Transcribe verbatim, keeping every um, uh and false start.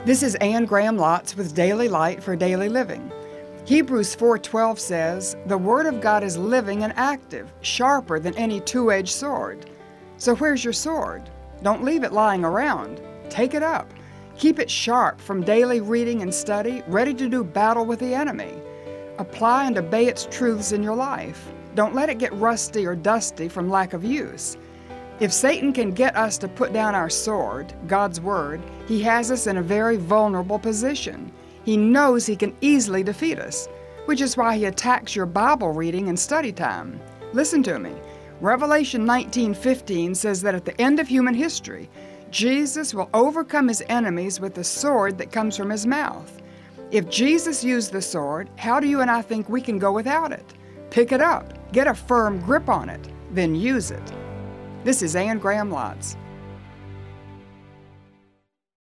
This is Anne Graham Lotz with Daily Light for Daily Living. Hebrews four twelve says, "The Word of God is living and active, sharper than any two-edged sword." So where's your sword? Don't leave it lying around. Take it up. Keep it sharp from daily reading and study, ready to do battle with the enemy. Apply and obey its truths in your life. Don't let it get rusty or dusty from lack of use. If Satan can get us to put down our sword, God's Word, he has us in a very vulnerable position. He knows he can easily defeat us, which is why he attacks your Bible reading and study time. Listen to me. Revelation nineteen fifteen says that at the end of human history, Jesus will overcome his enemies with the sword that comes from his mouth. If Jesus used the sword, how do you and I think we can go without it? Pick it up, get a firm grip on it, then use it. This is Anne Graham Lotz.